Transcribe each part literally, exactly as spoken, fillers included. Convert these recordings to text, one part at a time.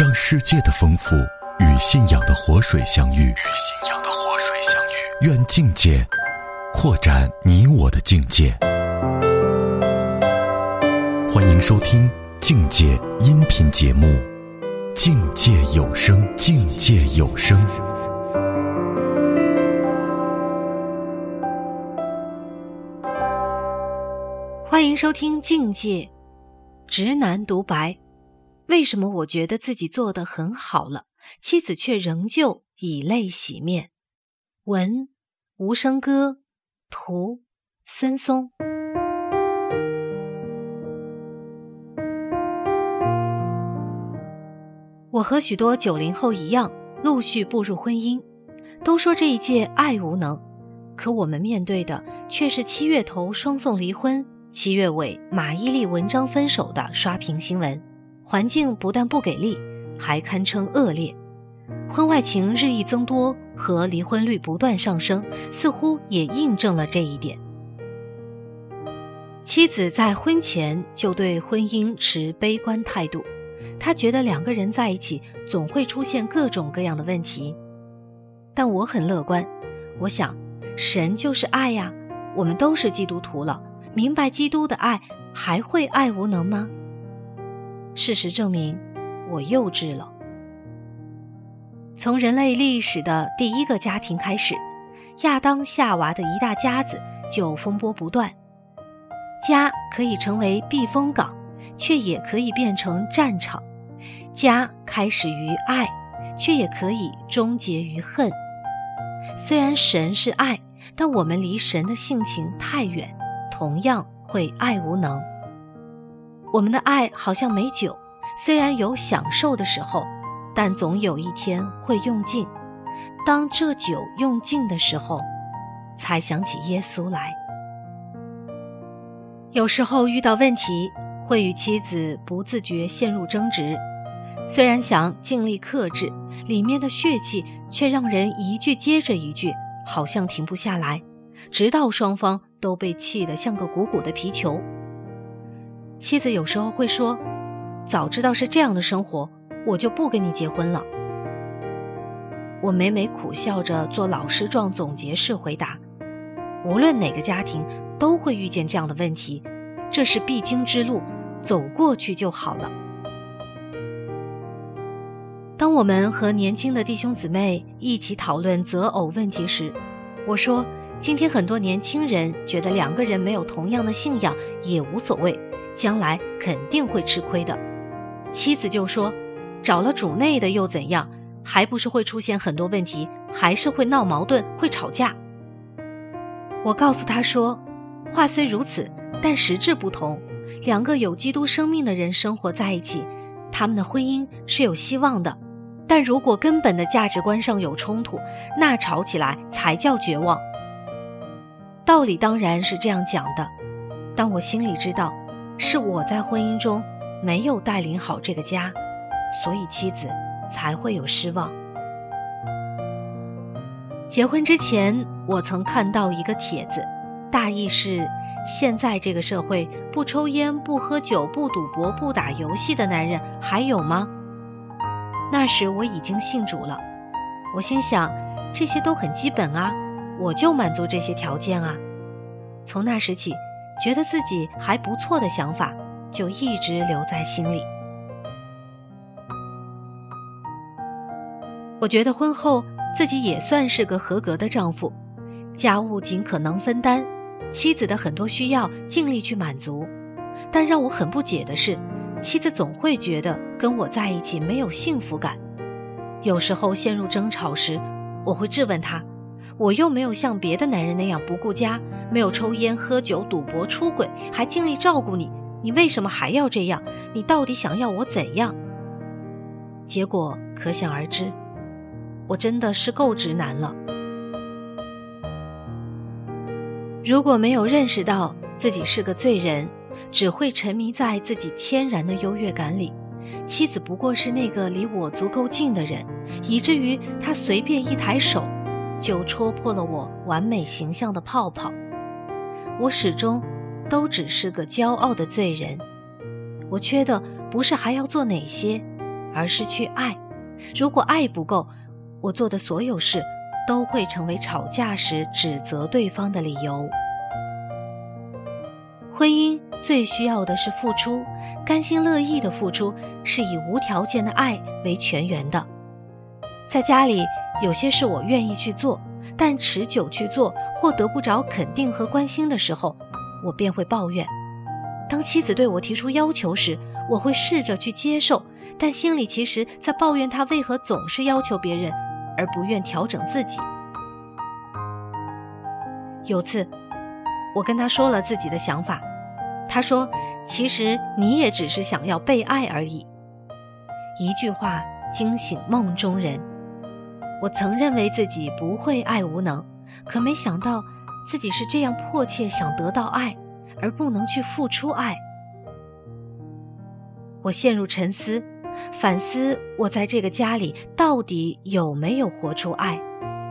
让世界的丰富与信仰的活水相遇，与信仰的活水相遇。愿境界扩展你我的境界。欢迎收听境界音频节目《境界有声》，境界有声。 欢迎收听境界直男独白。为什么我觉得自己做得很好了，妻子却仍旧以泪洗面？文无声歌，图孙松。我和许多九零后一样，陆续步入婚姻。都说这一届爱无能，可我们面对的却是七月头双宋离婚，七月尾马伊琍文章分手的刷屏新闻。环境不但不给力，还堪称恶劣。婚外情日益增多和离婚率不断上升，似乎也印证了这一点。妻子在婚前就对婚姻持悲观态度，她觉得两个人在一起总会出现各种各样的问题。但我很乐观，我想神就是爱呀，我们都是基督徒了，明白基督的爱，还会爱无能吗？事实证明，我幼稚了。从人类历史的第一个家庭开始，亚当夏娃的一大家子就风波不断。家可以成为避风港，却也可以变成战场。家开始于爱，却也可以终结于恨。虽然神是爱，但我们离神的性情太远，同样会爱无能。我们的爱好像美酒，虽然有享受的时候，但总有一天会用尽。当这酒用尽的时候，才想起耶稣来。有时候遇到问题，会与妻子不自觉陷入争执，虽然想尽力克制，里面的血气却让人一句接着一句，好像停不下来，直到双方都被气得像个鼓鼓的皮球。妻子有时候会说，早知道是这样的生活，我就不跟你结婚了。我每每苦笑着做老师状总结式回答，无论哪个家庭都会遇见这样的问题，这是必经之路，走过去就好了。当我们和年轻的弟兄姊妹一起讨论择偶问题时，我说，今天很多年轻人觉得两个人没有同样的信仰也无所谓，将来肯定会吃亏的。妻子就说，找了主内的又怎样，还不是会出现很多问题，还是会闹矛盾，会吵架。我告诉他说，话虽如此，但实质不同。两个有基督生命的人生活在一起，他们的婚姻是有希望的。但如果根本的价值观上有冲突，那吵起来才叫绝望。道理当然是这样讲的，但我心里知道，是我在婚姻中没有带领好这个家，所以妻子才会有失望。结婚之前，我曾看到一个帖子，大意是，现在这个社会，不抽烟、不喝酒、不赌博、不打游戏的男人还有吗？那时我已经信主了，我心想，这些都很基本啊，我就满足这些条件啊。从那时起，觉得自己还不错的想法就一直留在心里。我觉得婚后自己也算是个合格的丈夫，家务尽可能分担，妻子的很多需要尽力去满足。但让我很不解的是，妻子总会觉得跟我在一起没有幸福感。有时候陷入争吵时，我会质问她，我又没有像别的男人那样不顾家，没有抽烟、喝酒、赌博、出轨，还尽力照顾你，你为什么还要这样？你到底想要我怎样？结果可想而知，我真的是够直男了。如果没有认识到自己是个罪人，只会沉迷在自己天然的优越感里，妻子不过是那个离我足够近的人，以至于她随便一抬手就戳破了我完美形象的泡泡。我始终都只是个骄傲的罪人。我缺的不是还要做哪些， 而是去爱。如果爱不够，我做的所有事都会成为吵架时指责对方的理由。婚姻最需要的是付出，甘心乐意的付出，是以无条件的爱为全员的。在家里，有些事我愿意去做，但持久去做或得不着肯定和关心的时候，我便会抱怨。当妻子对我提出要求时，我会试着去接受，但心里其实在抱怨她为何总是要求别人，而不愿调整自己。有次，我跟他说了自己的想法，他说，其实你也只是想要被爱而已。一句话惊醒梦中人。我曾认为自己不会爱无能，可没想到自己是这样迫切想得到爱，而不能去付出爱。我陷入沉思，反思我在这个家里到底有没有活出爱。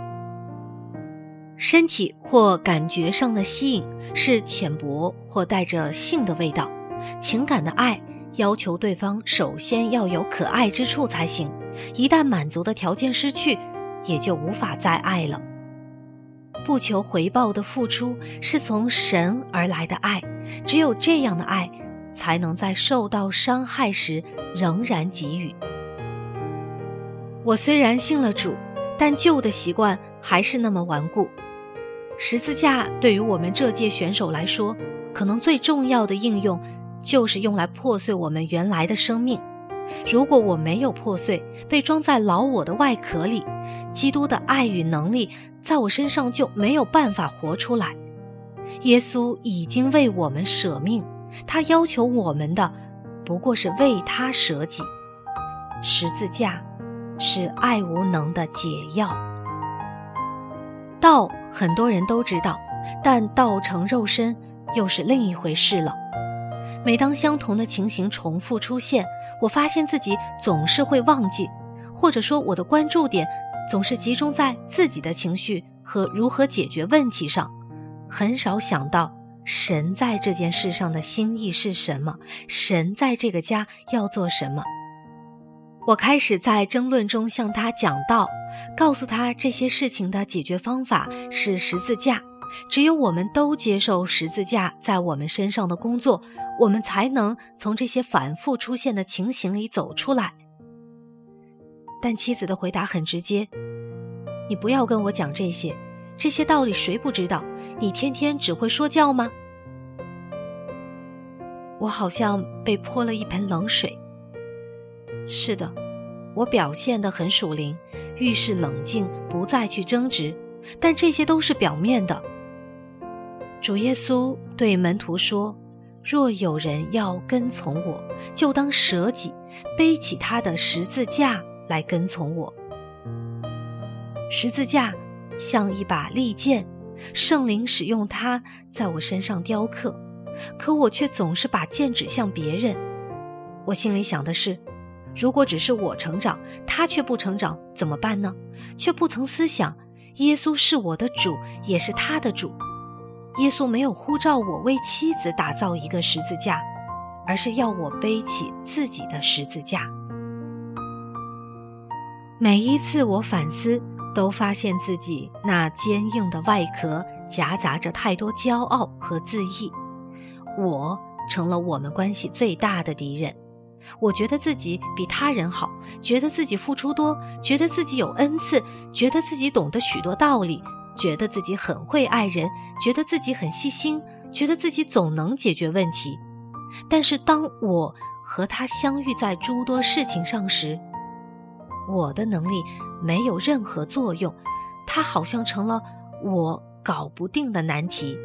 身体或感觉上的吸引是浅薄或带着性的味道，情感的爱要求对方首先要有可爱之处才行，一旦满足的条件失去，也就无法再爱了。不求回报的付出是从神而来的爱，只有这样的爱才能在受到伤害时仍然给予。我虽然信了主，但旧的习惯还是那么顽固。十字架对于我们这届选手来说，可能最重要的应用就是用来破碎我们原来的生命。如果我没有破碎，被装在老我的外壳里，基督的爱与能力在我身上就没有办法活出来。耶稣已经为我们舍命，他要求我们的不过是为他舍己。十字架是爱无能的解药。道很多人都知道，但道成肉身又是另一回事了。每当相同的情形重复出现，我发现自己总是会忘记，或者说我的关注点总是集中在自己的情绪和如何解决问题上，很少想到神在这件事上的心意是什么，神在这个家要做什么。我开始在争论中向他讲道，告诉他这些事情的解决方法是十字架，只有我们都接受十字架在我们身上的工作，我们才能从这些反复出现的情形里走出来。但妻子的回答很直接，你不要跟我讲这些，这些道理谁不知道？你天天只会说教吗？我好像被泼了一盆冷水。是的，我表现得很属灵，遇事冷静，不再去争执，但这些都是表面的。主耶稣对门徒说，若有人要跟从我，就当舍己，背起他的十字架来跟从我。十字架像一把利剑，圣灵使用它在我身上雕刻，可我却总是把剑指向别人。我心里想的是，如果只是我成长，他却不成长，怎么办呢？却不曾思想，耶稣是我的主，也是他的主。耶稣没有呼召我为妻子打造一个十字架，而是要我背起自己的十字架。每一次我反思，都发现自己那坚硬的外壳夹杂着太多骄傲和自义，我成了我们关系最大的敌人。我觉得自己比他人好，觉得自己付出多，觉得自己有恩赐，觉得自己懂得许多道理，觉得自己很会爱人，觉得自己很细心，觉得自己总能解决问题。但是当我和他相遇在诸多事情上时，我的能力没有任何作用，他好像成了我搞不定的难题。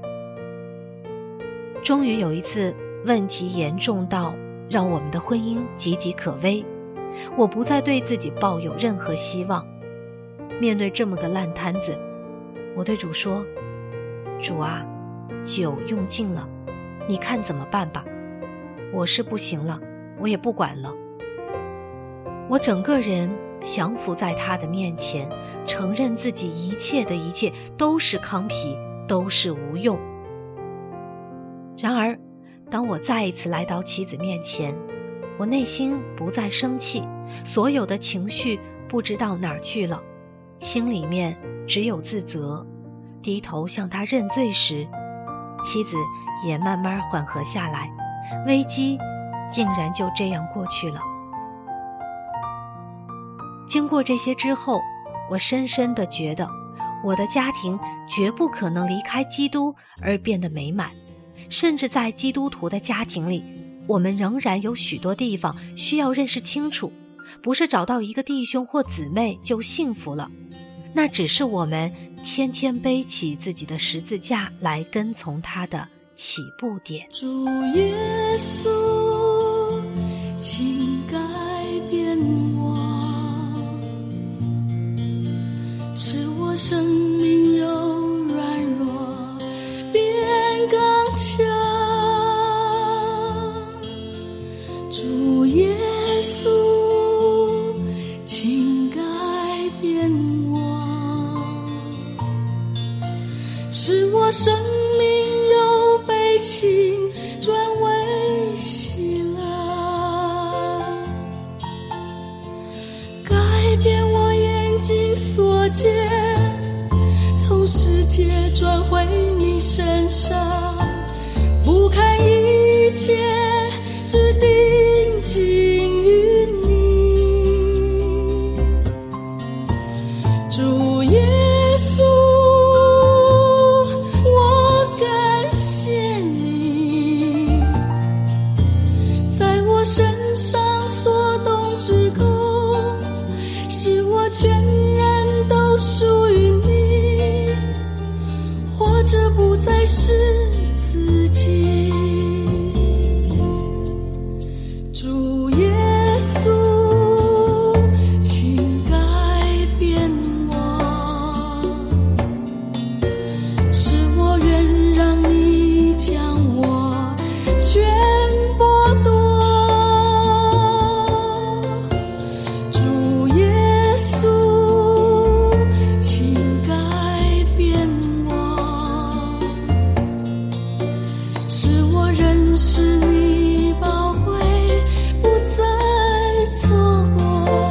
终于有一次，问题严重到让我们的婚姻岌岌可危，我不再对自己抱有任何希望。面对这么个烂摊子，我对主说，主啊，酒用尽了，你看怎么办吧？我是不行了，我也不管了。我整个人降服在他的面前，承认自己一切的一切都是糠皮，都是无用。然而当我再一次来到妻子面前，我我内心不再生气，所有的情绪不知道哪儿去了，心里面只有自责。低头向他认罪时，妻子也慢慢缓和下来，危机竟然就这样过去了。经过这些之后，我深深地觉得，我的家庭绝不可能离开基督而变得美满，甚至在基督徒的家庭里，我们仍然有许多地方需要认识清楚，不是找到一个弟兄或姊妹就幸福了，那只是我们天天背起自己的十字架来跟从他的起步点。 主耶稣，请改变我，使我生命由软弱变刚强。主耶稣，请改变我，使我生命由悲情转为喜乐，改变我眼睛所见，从世界转回你身上，不看一切，只定睛于你。主耶稣，我感谢你，在我身上所动之功，使我全然都属于你，活着不再是自己。主耶稣，请改变我，使我愿让你将我全剥夺。主耶稣，请改变我，使我认识你宝贵，不再错过。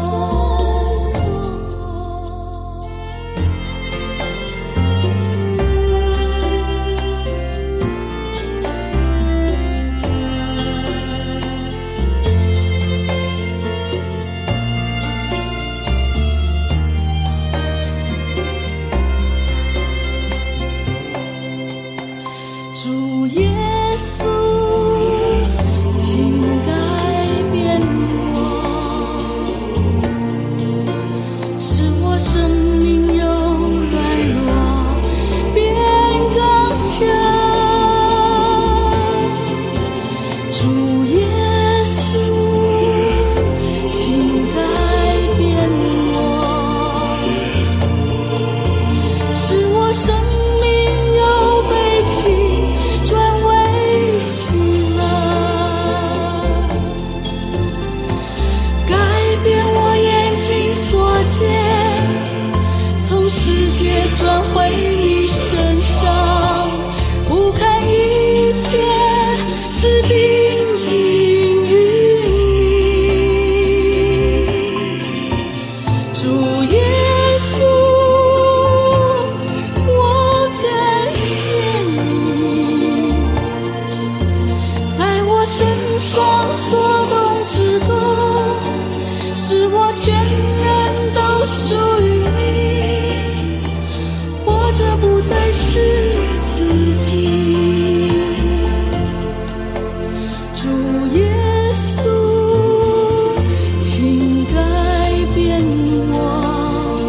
主耶稣，请改变我，使我生命由软弱变刚强。主耶稣，请改变我，使我生命由悲情转为喜乐，改变我眼睛所见，从世界转回你身上，不看一切，只定睛于你。主耶稣，我感谢你，在我身上所动之功，使我全然都属于你，活着不再是自己。主耶稣，请改变我，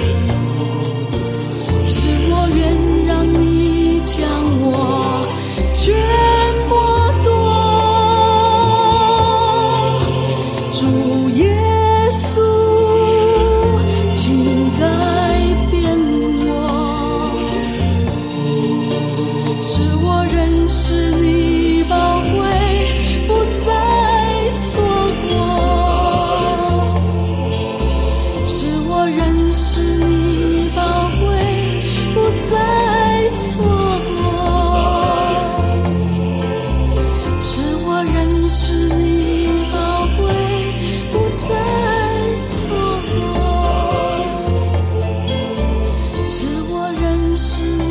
使我愿让你将我全剥夺。主耶稣，请改变我，使我认识你宝贵，不再错过，使我认识你宝贵，不再错过，使我认识你宝贵， 是